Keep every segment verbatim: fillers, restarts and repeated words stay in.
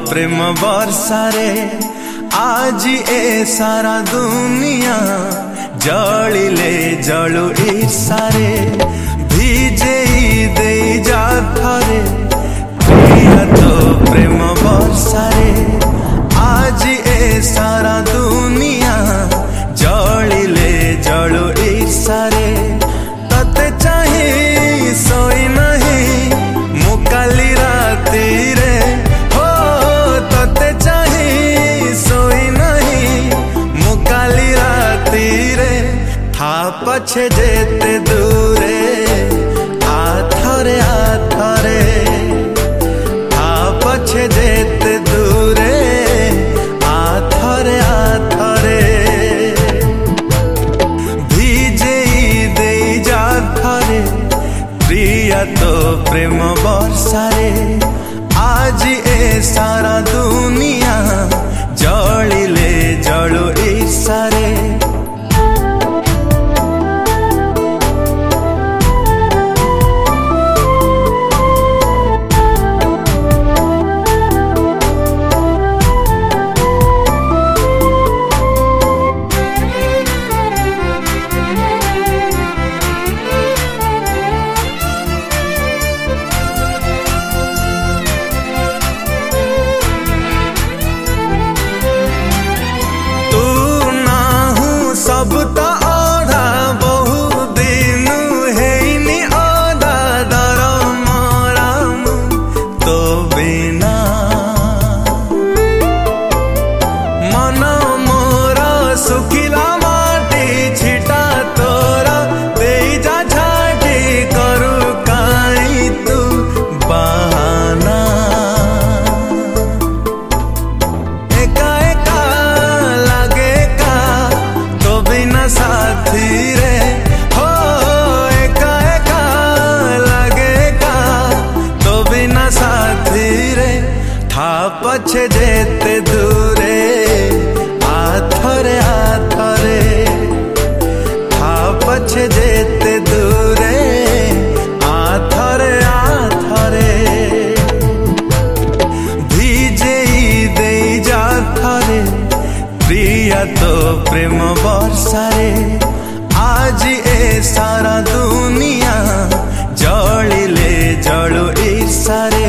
प्रेम वर्षारे आज ए सारा दुनिया जलिले जलु ईर्षारे भिजे दे जा थरे प्रिय तो प्रेम वर्षारे आज ए सारा दुनिया जलिले जलु ईर्षारे तते चाहे सोई नहीं मुकाली राती रे हो तते चाहे सोई नहीं मुकाली राती रे था पछे जेते दूरे आथरे आथरे था पछे जेते दूरे आथरे आथरे भिजे दे जा थरे प्रिय तो प्रेम वर्षारे आज ए सारा दुनिया जलिले जलु ईर्षारे सब तो आधा बहु दिन है आधा दर मराम तो बिना मन मोरा सुखिला माटी छिटा तोरा दे जा झाटी करू काई तू बहाना एका एका लागे का तो बिना साथी रे हो एका एका लगे का तो बिना साथी रे था पछे जेते दूरे आथरे आथरे था पछे जेते दूरे आथरे आथरे भिजे दे जा थरे प्रिय तो प्रेम वर्षारे आज ए सारा दुनिया जलिले जलु ईर्षारे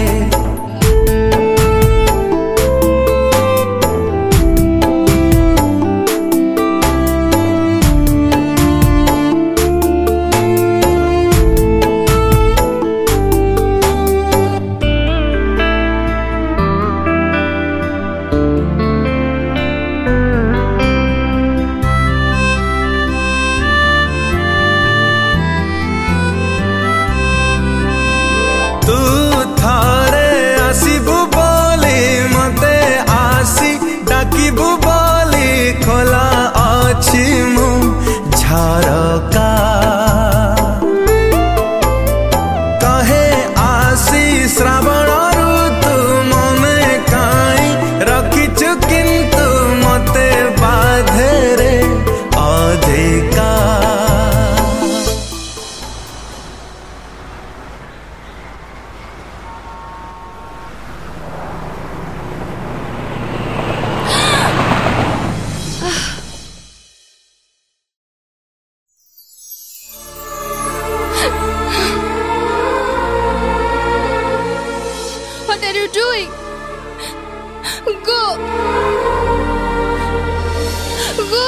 तू थारे आसीबु बोली मते आसी डाकिबु बोली खोला अछि मु झरका कहे आसी श्रावण ऋतु मने काई रखिछु किंतु मते बाधे रे अधिका What are you doing? Go! Go!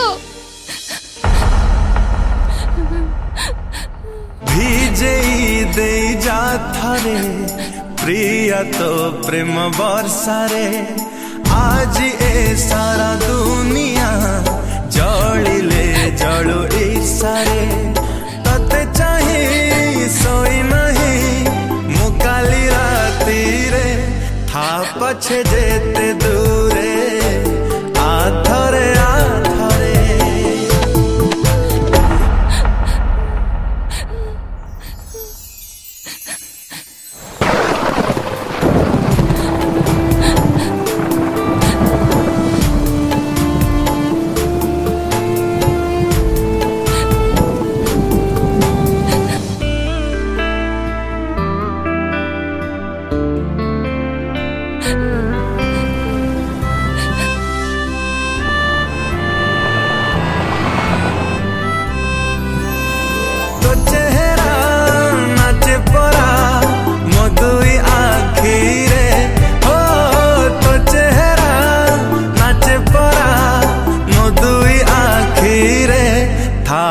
भिजे दे जा थरे प्रिय तो प्रेम वर्षारे आज ए सारा दुनिया जलिले जलु ईर्षारे तते चाहे सोई नहीं मुकाली राती रे था पछे जेते दूरे आथरे आथरे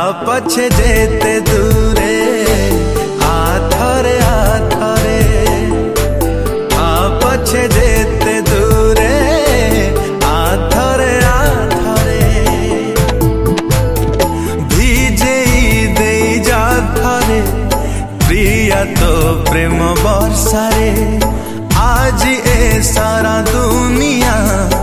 पछे जेते दूरे आथरे आथरे आ पछे जेते दूरे आथरे आथरे भिजे दे जा थरे प्रिया तो प्रेम बरसारे आज ए सारा दुनिया